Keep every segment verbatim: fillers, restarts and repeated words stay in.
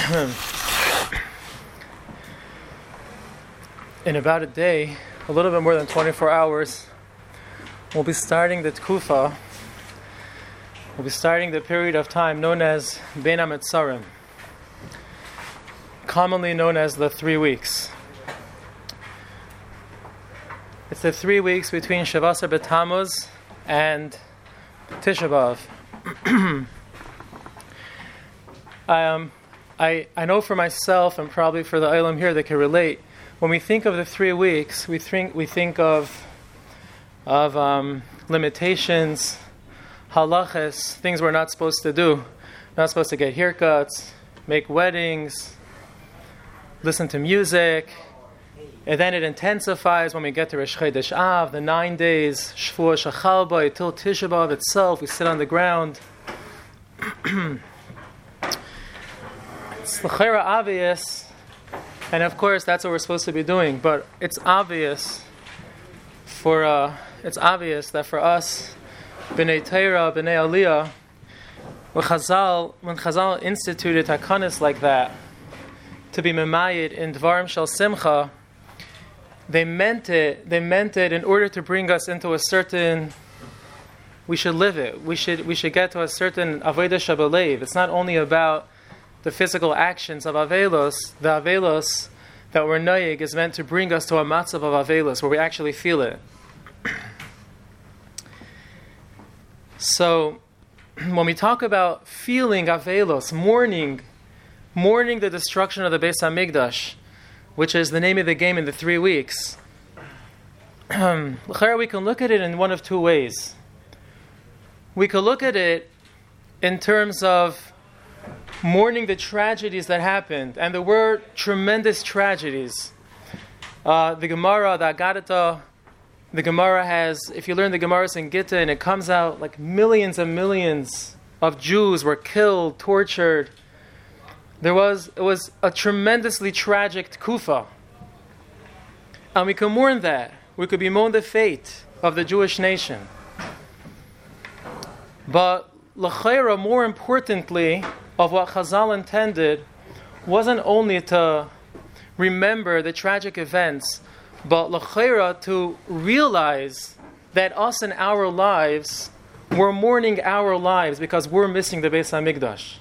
In about a day, a little bit more than twenty-four hours, we'll be starting the Tkufa. We'll be starting the period of time known as Bein HaMetzarim, commonly known as the three weeks. It's the three weeks between Shavasar B'Tammuz and Tisha B'Av. I, um, I, I know for myself, and probably for the Olam here that can relate, when we think of the three weeks, we think we think of of um, limitations, halachas, things we're not supposed to do. Not supposed to get haircuts, make weddings, listen to music. And then it intensifies when we get to Rosh Chodesh Av, the nine days, Shvuah Shachal Ba, till Tisha B'Av itself, we sit on the ground. It's l'chera obvious, and of course that's what we're supposed to be doing, but it's obvious for uh, it's obvious that for us, B'nai Torah, B'nai Aliyah, when Chazal, when Chazal instituted takanas like that, to be memayed in Dvarim Shel Simcha, they meant it, they meant it in order to bring us into a certain, we should live it, we should we should get to a certain Avodah Shabalev. It's not only about the physical actions of Avelos, the Avelos that we're noyig is meant to bring us to a matzav of Avelos, where we actually feel it. So, when we talk about feeling Avelos, mourning, mourning the destruction of the Beis HaMikdash, which is the name of the game in the three weeks, we can look at it in one of two ways. We could look at it in terms of mourning the tragedies that happened, and there were tremendous tragedies. Uh, the Gemara, the Agadata, the Gemara has, if you learn the Gemaras in Gita, and it comes out like millions and millions of Jews were killed, tortured. There was, it was a tremendously tragic Tkufa. And we can mourn that. We could bemoan the fate of the Jewish nation. But l'chayra, more importantly, of what Chazal intended wasn't only to remember the tragic events, but l'chayra, to realize that us in our lives, we're mourning our lives because we're missing the Beis HaMikdash.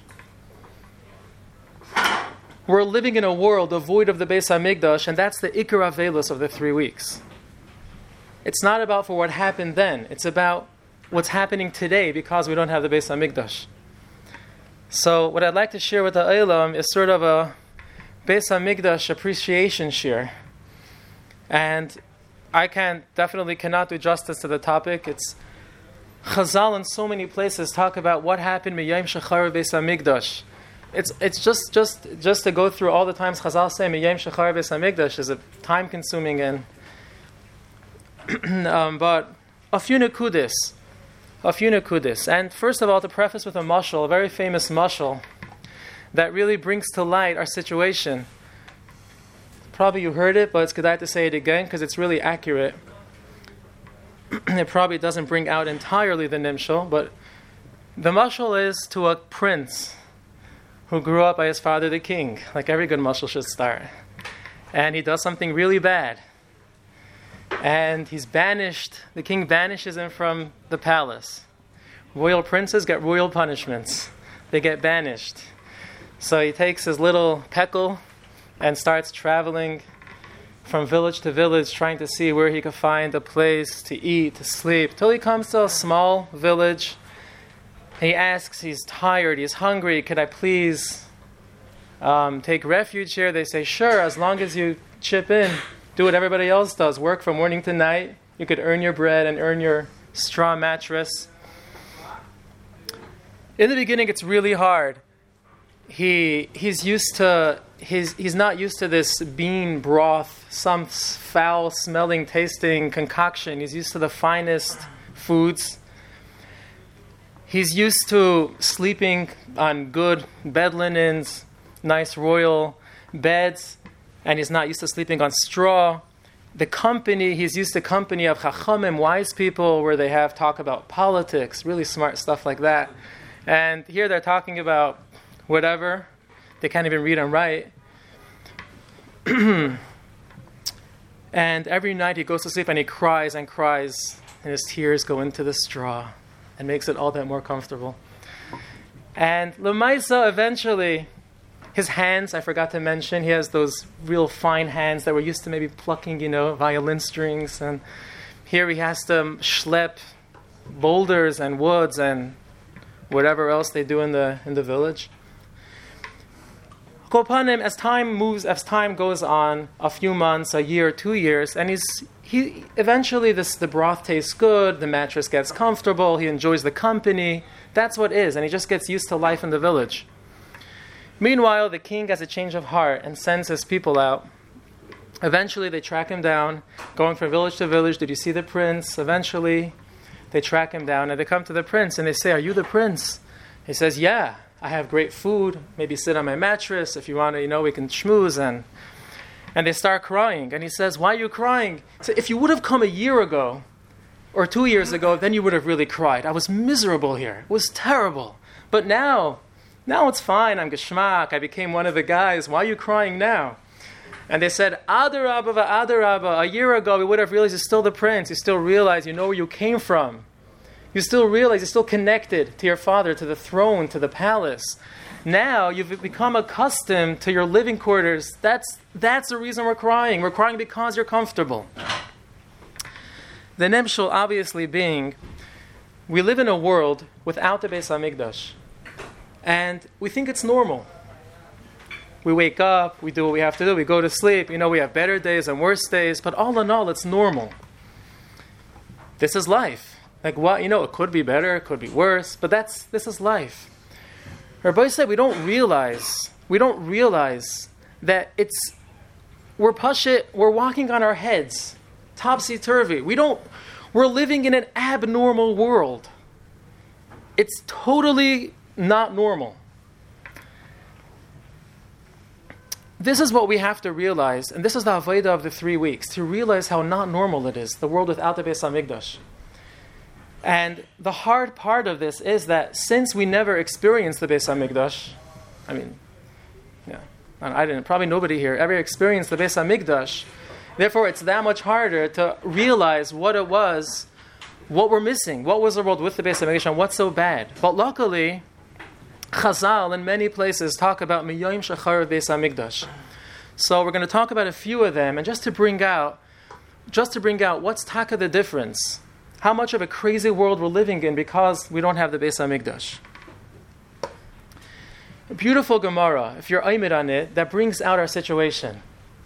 We're living in a world devoid of the Beis HaMikdash, and that's the Ikar Avelos of the three weeks. It's not about for what happened then. It's about what's happening today because we don't have the Beis HaMikdash. So what I'd like to share with the Olam is sort of a Beis HaMikdash appreciation share. And I can definitely cannot do justice to the topic. It's Chazal in so many places talk about what happened Miyayim Shechar Beis HaMikdash. It's it's just just just to go through all the times Chazal say Miyayim Shechar Beis HaMikdash is a time consuming and um, but a few nekudis. A few nekudis. And first of all, to preface with a mashal, a very famous mashal that really brings to light our situation. Probably you heard it, but it's good to say it again because it's really accurate. It probably doesn't bring out entirely the nimshal, but the mashal is to a prince who grew up by his father the king, like every good mashal should start. And he does something really bad. And he's banished, the king banishes him from the palace. Royal princes get royal punishments. They get banished. So he takes his little peckle and starts traveling from village to village, trying to see where he could find a place to eat, to sleep, till he comes to a small village. He asks, he's tired, he's hungry, could I please um, take refuge here? They say, sure, as long as you chip in. Do what everybody else does. Work from morning to night. You could earn your bread and earn your straw mattress. In the beginning, it's really hard. He he's used to he's he's not used to this bean broth, some foul smelling, tasting concoction. He's used to the finest foods. He's used to sleeping on good bed linens, nice royal beds. And he's not used to sleeping on straw. The company, he's used to company of chachamim, wise people, where they have talk about politics, really smart stuff like that. And here they're talking about whatever. They can't even read and write. And every night he goes to sleep and he cries and cries, and his tears go into the straw and makes it all that more comfortable. And Lemaisa, eventually, his hands, I forgot to mention, he has those real fine hands that were used to maybe plucking, you know, violin strings. And here he has to schlep boulders and woods and whatever else they do in the in the village. Kopanim, as time moves, as time goes on, a few months, a year, two years, and he's he eventually this the broth tastes good, the mattress gets comfortable, he enjoys the company. That's what it is, and he just gets used to life in the village. Meanwhile, the king has a change of heart and sends his people out. Eventually, they track him down, going from village to village. Did you see the prince? Eventually, they track him down, and they come to the prince, and they say, "Are you the prince?" He says, "Yeah, I have great food. Maybe sit on my mattress. If you want to, you know, we can schmooze." And and they start crying. And he says, "Why are you crying?" So if you would have come a year ago or two years ago, then you would have really cried. I was miserable here. It was terrible. But now, now it's fine. I'm geschmack. I became one of the guys. Why are you crying now? And they said, Adarabba v'adarabba. A year ago, we would have realized you're still the prince. You still realize you know where you came from. You still realize you're still connected to your father, to the throne, to the palace. Now you've become accustomed to your living quarters. That's, that's the reason we're crying. We're crying because you're comfortable. The Nemshul obviously being, we live in a world without the Beis HaMikdash. And we think it's normal. We wake up, we do what we have to do, we go to sleep. You know, we have better days and worse days, but all in all, it's normal. This is life. Like what, you know, it could be better, it could be worse, but that's this is life. Rabbi said we don't realize, we don't realize that it's, we're pashit, we're walking on our heads, topsy-turvy. We don't, we're living in an abnormal world. It's totally not normal. This is what we have to realize, and this is the Avodah of the three weeks, to realize how not normal it is, the world without the Beis HaMikdash. And the hard part of this is that since we never experienced the Beis HaMikdash, I mean, yeah, I didn't, probably nobody here ever experienced the Beis HaMikdash, therefore it's that much harder to realize what it was, what we're missing, what was the world with the Beis HaMikdash, and what's so bad. But luckily, Chazal in many places talk about Miyoim Shachar Beis HaMikdash. So we're going to talk about a few of them, and just to bring out, just to bring out what's taka the difference, how much of a crazy world we're living in because we don't have the Beis HaMikdash. A beautiful Gemara, if you're aimed on it, that brings out our situation.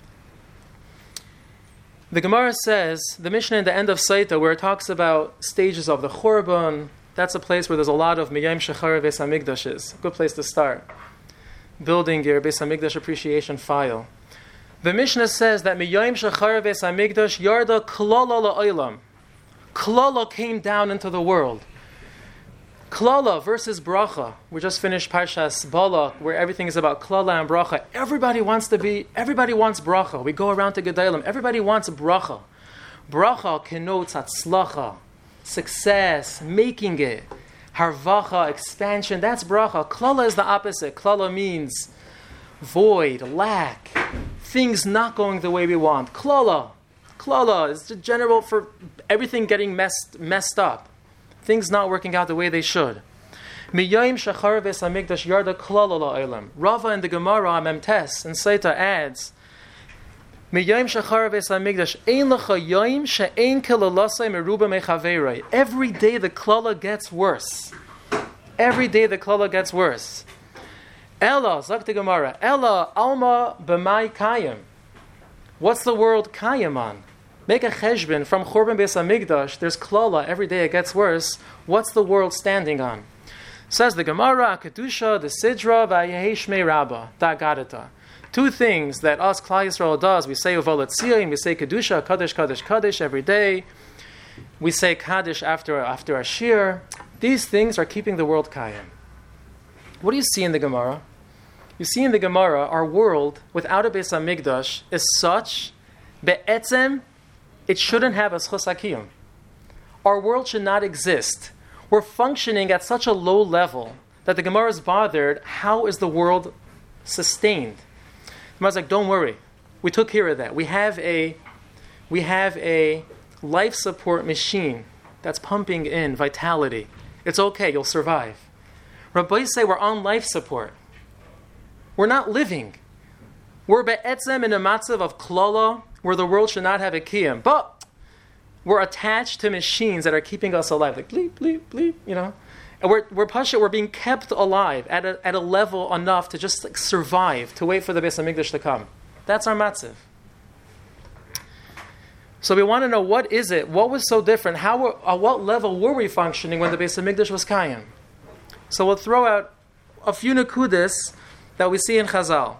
The Gemara says, the Mishnah in the end of Saita, where it talks about stages of the Churban, that's a place where there's a lot of Miyayim Shechar Beis HaMikdashes. Good place to start. Building your Beis HaMikdash appreciation file. The Mishnah says that Miyayim Shechar Beis HaMikdash Yarda Klala La'olam. Klala came down into the world. Klala versus Bracha. We just finished Parshas Balak, where everything is about Klala and Bracha. Everybody wants to be, everybody wants Bracha. We go around to Gedalim. Everybody wants Bracha. Bracha connotes Hatzlacha, success, making it. Harvacha, expansion, that's Bracha. Klala is the opposite. Klala means void, lack, things not going the way we want. Klala. Klala is general for everything getting messed messed up. Things not working out the way they should. Miyayim Shachar Beis HaMikdash Yarda Klala La'olam. Rava in the Gemara Memtes and Saita adds, Miyayim Shachar Beis HaMikdash Ein Lecha Yayim She'ein Kilalasai Meruba Mechaveirei. Every day the Klala gets worse. Every day the Klala gets worse. Ella, Zak the Gemara, Ella Alma B'mai Kayim. What's the world Kayim on? Make a cheshbon from Churban Beis HaMikdash. There's klala. Every day it gets worse. What's the world standing on? Says the Gemara, Kedusha, the Sidra, V'ayehi Shmei Rabbah, Da'gadata. Two things that us Klal Yisrael does. We say Uvalat Tziyim, we say Kedusha, Kaddish, Kaddish, Kaddish every day. We say Kaddish after, after our Shir. These things are keeping the world Kayim. What do you see in the Gemara? You see in the Gemara, our world without a Beis HaMikdash is such, be'etzem, it shouldn't have a schus hakiyum. Our world should not exist. We're functioning at such a low level that the Gemara is bothered, how is the world sustained. The Gemara's like, don't worry. We took care of that. We have a, we have a life support machine that's pumping in vitality. It's okay, you'll survive. Rabbi say we're on life support. We're not living. We're be'etzem in a matzav of klala, where the world should not have a kiyam. But we're attached to machines that are keeping us alive. Like bleep, bleep, bleep, you know. And we're we're pasha, we're being kept alive at a at a level enough to just like survive, to wait for the Beis HaMikdash to come. That's our matzav. So we want to know, what is it? What was so different? How were, at what level were we functioning when the Beis HaMikdash was Kayim? So we'll throw out a few nekudas that we see in Chazal.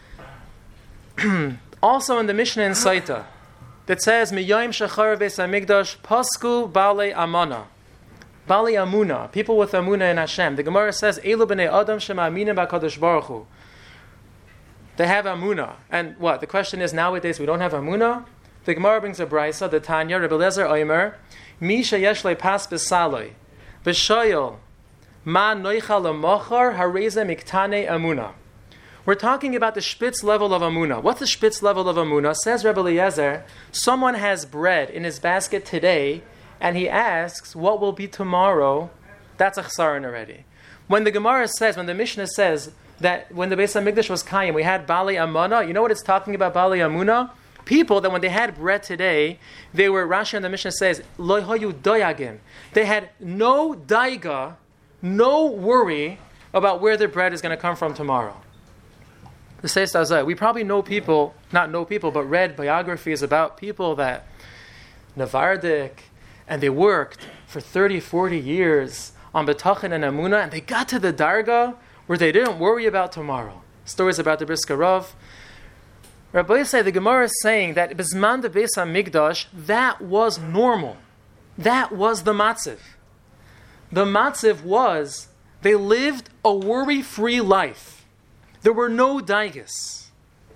Also in the Mishnah in Saita, that says, Miyoim shachar Beis HaMikdash pasku balei amana. Balei amuna, people with amuna in Hashem. The Gemara says, Elu b'nei adam shema'aminim b'kadosh baruch hu. They have amuna. And what? The question is, nowadays we don't have amuna? The Gemara brings a brisa, the Tanya, Rebbe Lezer Omer, Mi sheyesh le pas b'saloi, b'shoyol, ma noicha lemochar hareze miktane amuna. We're talking about the spitz level of amuna. What's the spitz level of amuna? Says Rebbe Eliezer, someone has bread in his basket today, and he asks, what will be tomorrow? That's a chsaron already. When the Gemara says, when the Mishnah says that when the Beis HaMikdash was Kayim, we had Bali Amuna, you know what it's talking about, Bali Amuna? People that when they had bread today, they were, Rashi and the Mishnah says, Lo hoyu doyagim. They had no daiga, no worry about where their bread is going to come from tomorrow. The Seis Azai, we probably know people, not know people, but read biographies about people that Navardik, and they worked for thirty, forty years on Betachin and Amuna, and they got to the Darga where they didn't worry about tomorrow. Stories about the Brisker Rav. Rabbi say the Gemara is saying that Bizman de Beis HaMikdash, that was normal. That was the matziv. The matziv was, they lived a worry-free life. There were no daigas.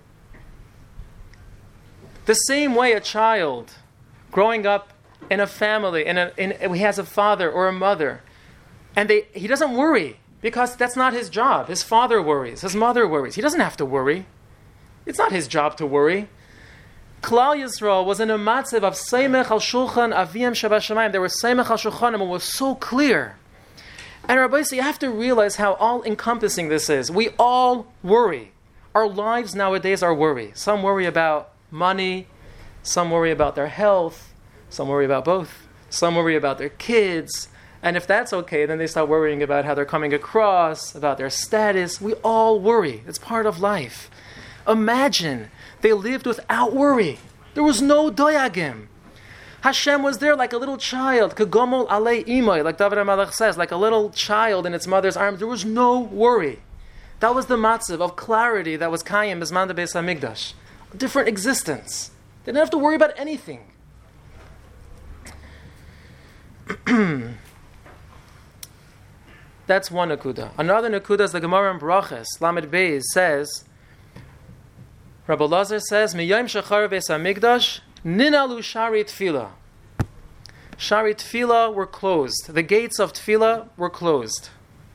The same way a child growing up in a family, in a, in, he has a father or a mother, and they, he doesn't worry because that's not his job. His father worries, his mother worries. He doesn't have to worry. It's not his job to worry. Klal Yisrael was in a matzav of Seimech al Shulchan Avim Shabashamayim. There was Seimech al Shulchanim. It was so clear. And Rabbi said, you have to realize how all-encompassing this is. We all worry. Our lives nowadays are worry. Some worry about money. Some worry about their health. Some worry about both. Some worry about their kids. And if that's okay, then they start worrying about how they're coming across, about their status. We all worry. It's part of life. Imagine they lived without worry. There was no doyagim. Hashem was there like a little child, kagomol alei imoy, like David HaMelech says, like a little child in its mother's arms. There was no worry. That was the matzav of clarity that was Kayim Bizman de Beis HaMikdash. A different existence. They didn't have to worry about anything. That's one nakuda. Another nakuda is the Gemara in Brachas, Lamed Beis, says, Rabbi Lazar says, Miyayim shachar Beis HaMikdash, ninalu shari tefillah. Shari tefillah were closed. The gates of tefillah were closed.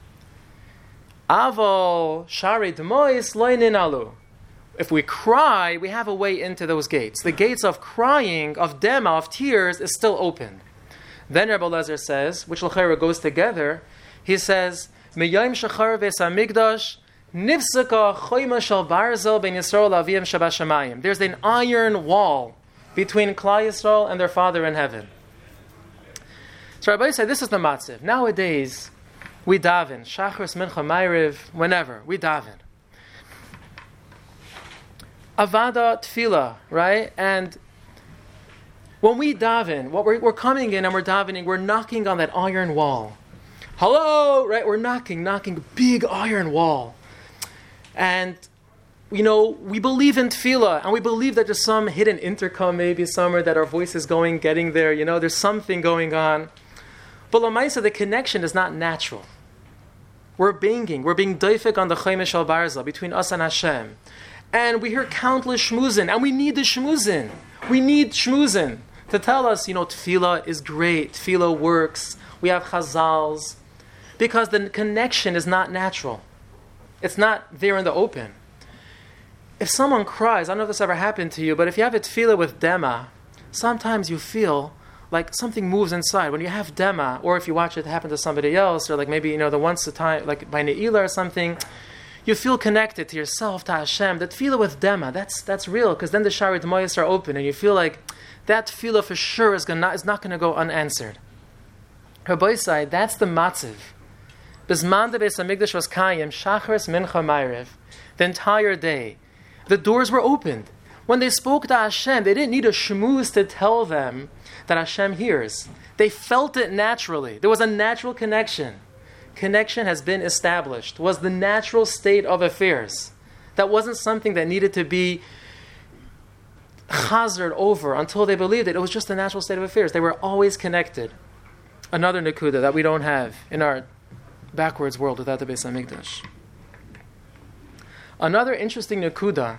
Aval shari demois loy ninalu. If we cry, we have a way into those gates. The gates of crying, of dema, of tears, is still open. Then Rabbi Lazar says, which l'chayra goes together, he says, Miyayim shachar Beis HaMikdash, Nifsaka choyma shel barzel ben Yisrael aviyim shabashamayim. There's an iron wall between Klal Yisrael and their Father in heaven. So Rabbi said, this is the matziv. Nowadays, we daven. Shachris, Mincha, Ma'ariv, whenever. We daven. Avada, Tefillah, right? And when we daven, what we're, we're coming in and we're davening, we're knocking on that iron wall. Hello, right? We're knocking, knocking, big iron wall. And, you know, we believe in tefillah, and we believe that there's some hidden intercom maybe somewhere that our voice is going, getting there, you know, there's something going on. But Lamaisa, the connection is not natural. We're banging, we're being doifik on the Chayme Shal Barza between us and Hashem. And we hear countless shmuzin, and we need the shmuzin. We need shmuzin to tell us, you know, tefillah is great, tefillah works, we have chazals, because the connection is not natural. It's not there in the open. if someone cries, I don't know if this ever happened to you, but if you have a tefillah with dema, sometimes you feel like something moves inside. When you have dema, or if you watch it happen to somebody else, or like maybe, you know, the once a time, like by Ne'ilah or something, you feel connected to yourself, to Hashem. That tefillah with dema, that's that's real, because then the Shaarei D'mayos are open, and you feel like that tefillah for sure is, gonna, is not going to go unanswered. Rabbi Isai, that's the matziv. Bisman the Beis HaMikdash was kayim, shacharis mincha ma'ariv, the entire day. The doors were opened. When they spoke to Hashem, they didn't need a shmooze to tell them that Hashem hears. They felt it naturally. There was a natural connection. Connection has been established. Was the natural state of affairs. That wasn't something that needed to be chazered over until they believed it. It was just the natural state of affairs. They were always connected. Another nekuda that we don't have in our backwards world without the Beis HaMikdash. Another interesting nekuda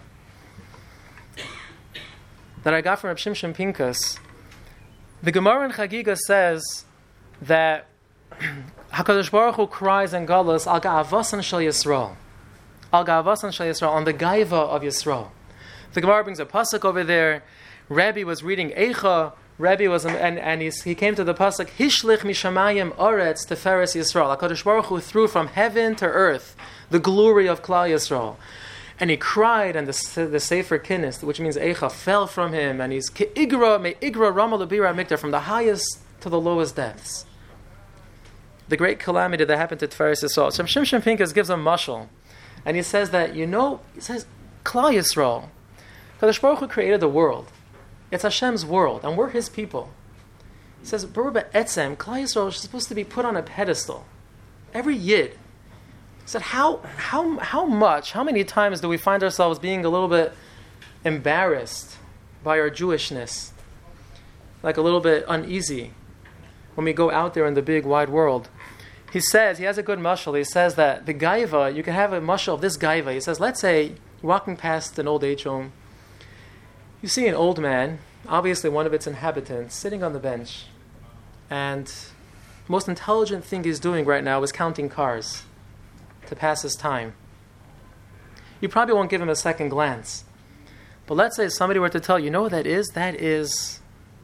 that I got from Reb Shimshon Pinkus, the Gemara in Chagiga says that HaKadosh Baruch Hu cries in Galus, Al Ga'avasan Shel Yisrael. Al Ga'avasan Shel Yisrael, on the Gaiva of Yisrael. The Gemara brings a pasuk over there. Rabbi was reading Eicha. Rabbi was, and, and he, he came to the pasuk, Hishlich mishamayim oretz teferes Yisrael. HaKadosh Baruch Hu threw from heaven to earth the glory of Klal Yisrael. And he cried, and the, the Sefer Kinnis, which means Eicha, fell from him, and he's Igra, me Igra Rama Labira Mikdar, from the highest to the lowest depths. The great calamity that happened to Tiferes Yisrael. So Shimshon Pinkus gives a mashal, and he says that, you know, he says, Klal Yisrael, Kadosh Baruch Hu created the world. It's Hashem's world, and we're His people. He says, Baruch Etzem, Klal Yisrael is supposed to be put on a pedestal. Every Yid. He said, how, how, how much, how many times do we find ourselves being a little bit embarrassed by our Jewishness? Like a little bit uneasy when we go out there in the big wide world. He says, he has a good mashal. He says that the gaiva, you can have a mashal of this gaiva. He says, let's say you're walking past an old age home. You see an old man, obviously one of its inhabitants, sitting on the bench. And the most intelligent thing he's doing right now is counting cars to pass his time. You probably won't give him a second glance. But let's say somebody were to tell you, you know what that is? That is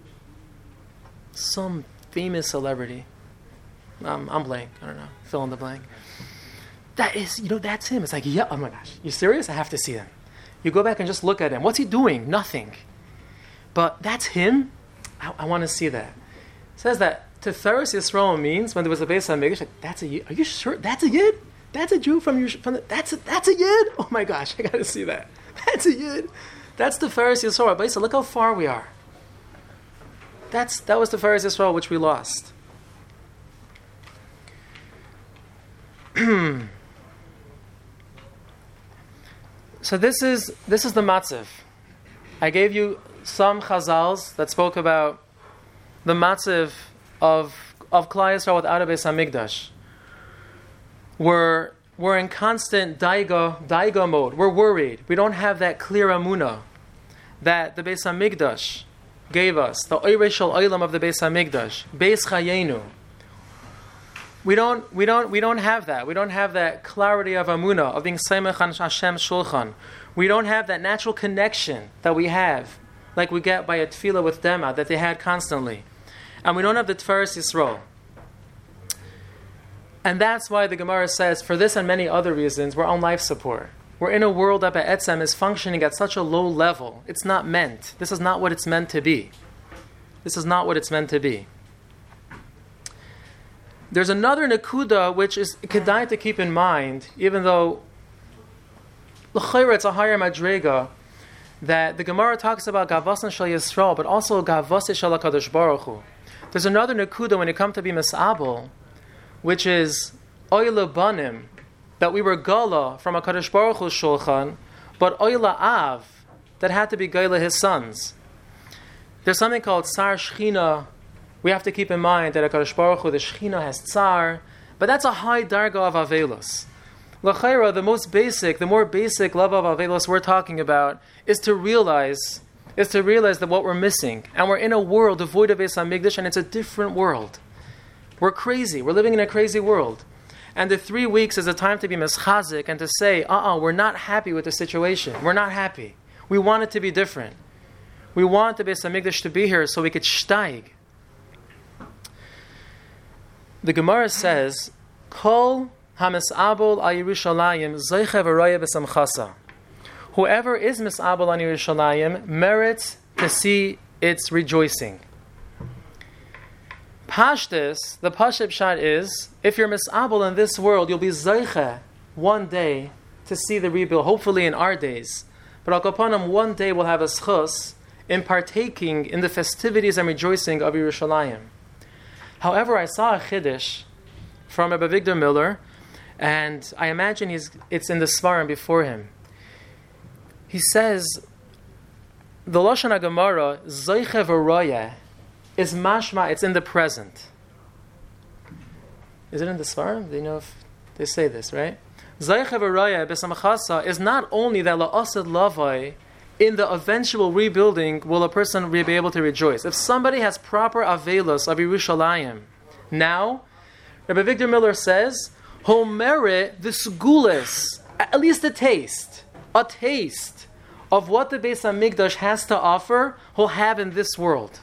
some famous celebrity. Um, I'm blank. I don't know. Fill in the blank. That is, you know, that's him. It's like, yeah, oh my gosh. You serious? I have to see him. You go back and just look at him. What's he doing? Nothing. But that's him? I, I want to see that. It says that Tiferes Yisrael means, when there was a Beis HaMikdash, like, that's a Yid. Are you sure? That's a Yid? That's a Jew from your, from the, that's a, that's a Yid? Oh my gosh, I got to see that. That's a Yid. That's Tiferes Yisrael. But look how far we are. That's That was Tiferes Yisrael, which we lost. So this is this is the matziv. I gave you some chazals that spoke about the matziv of of Klal Yisrael without a Beis HaMikdash. We're we're in constant daiga daiga mode. We're worried. We don't have that clear amunah that the Beis HaMikdash gave us, the Oirei Shel Olam of the Beis HaMikdash, Beis Chayenu. We don't, we don't, we don't have that. We don't have that clarity of amunah, of being seimach on Hashem's shulchan. We don't have that natural connection that we have, like we get by a tefillah with dema that they had constantly, and we don't have the Tiferes Yisrael. And that's why the Gemara says, for this and many other reasons, we're on life support. We're in a world that Be'etzem is functioning at such a low level. It's not meant. This is not what it's meant to be. This is not what it's meant to be. There's another nekuda which is kedai to keep in mind, even though l'chayra it's a higher madrega, that the Gemara talks about gavasan shel Yisrael, but also gavasi shel HaKadosh Baruch Hu. There's another nekuda when it comes to be misabel, which is oila banim, that we were gala from HaKadosh Baruch Hu's shulchan, but oila av, that had to be gala his sons. There's something called sar shchina. We have to keep in mind that HaKadosh Baruch Hu, the Shechina, has tsar, but that's a high darga of Avelos. L'chaira, the most basic, the more basic level of Avelos we're talking about is to realize, is to realize that what we're missing, and we're in a world devoid of Beis HaMikdash, and it's a different world. We're crazy. We're living in a crazy world. And the three weeks is a time to be mischazik and to say, uh-uh, we're not happy with the situation. We're not happy. We want it to be different. We want the Beis HaMikdash to be here so we could steig. The Gemara says, Kol ha-mis'abel al Yerushalayim zeicha v'roya b'samchasa. Whoever is mis'abel on Yerushalayim merits to see its rejoicing. Pashtus, the Pashut Pshat is, if you're mis'abel in this world, you'll be zeicha one day to see the rebuild, hopefully in our days. But Al Kapanim, one day we'll have a schus in partaking in the festivities and rejoicing of Yerushalayim. However, I saw a chiddush from Rabbi Victor Miller, and I imagine he's, it's in the Svarim before him. He says, the Lashon HaGemara, Zeicha v'roya, is mashma, it's in the present. Is it in the Svarim? Do you know if they say this, right? Zeicha v'roya b'samachasa is not only that la'asad lavai, in the eventual rebuilding will a person be able to rejoice. If somebody has proper avelos of Yerushalayim, now, Rabbi Victor Miller says, he'll merit the segulis, at least a taste, a taste of what the Beis HaMikdash has to offer, he'll have in this world.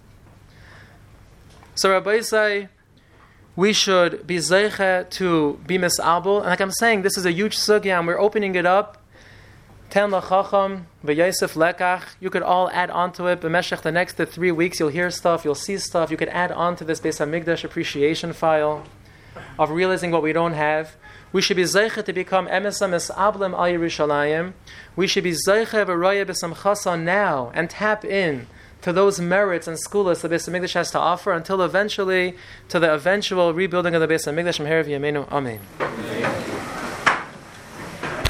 So Rabbi say, we should be zeicha to be mis'abel. And like I'm saying, this is a huge sugya, and we're opening it up. Ten lachacham v'yosef lekach. You could all add on to it. B'meshech the next three weeks, you'll hear stuff, you'll see stuff. You could add on to this Beis HaMikdash appreciation file of realizing what we don't have. We should be zeicha to become emesa mis'ablem al Yerushalayim. We should be zeicha v'roya b'samchasa now and tap in to those merits and skulas the Beis HaMikdash has to offer until eventually to the eventual rebuilding of the Beis HaMikdash. Amen.